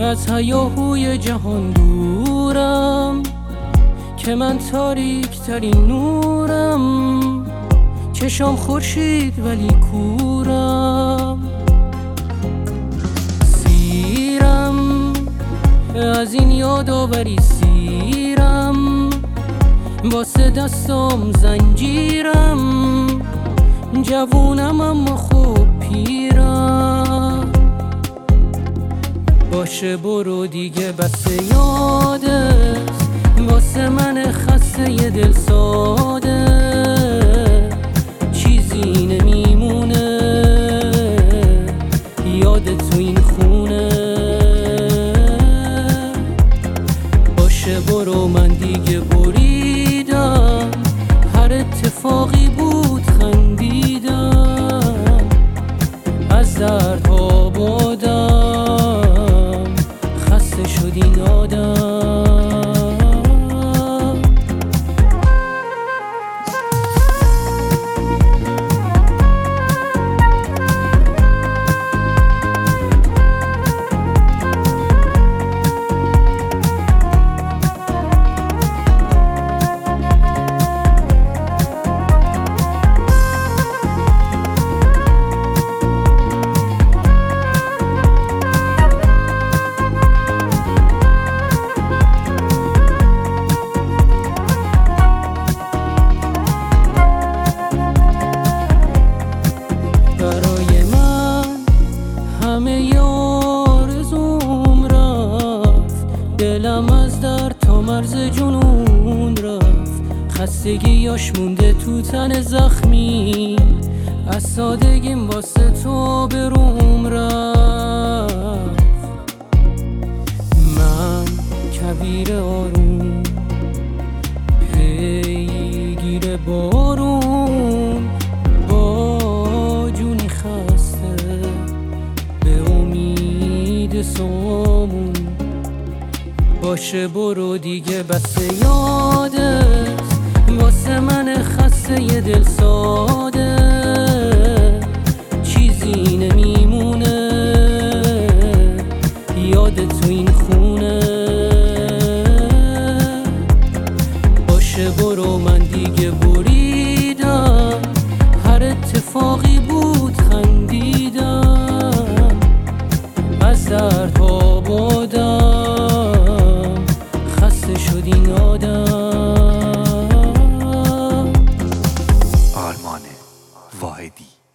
از هیاهوی جهان دورم که من تاریک ترین نورم، چشام خورشید ولی کورم. سیرم از این یادآوری، سیرم واسه دستام زنجیرم، جوونم اما خوب پیرم. باشه برو دیگه بس یادت، واسه من خسته ی دل ساده چیزی نمیمونه، یادت تو این خونه. باشه برو من دیگه بریدم، هر اتفاقی بود خندیدم، از دردها بادم خسته شد این آدم. دلم از در تا مرز جنون رفت، خستگیاش مونده تو تن زخمی، از سادگیم واسه تو به روم رفت. من کبیر آروم پیگیر بارون، با جونی خسته به امید سامون. باشه برو دیگه بس یادت، واسه من خسته ی دل ساده چیزی نمیمونه، یادت تو این خونه. باشه برو من دیگه بریدم، هر اتفاقی بود خندیدم، از دردها بادم خسته شد این آدم. آرمان واحدی.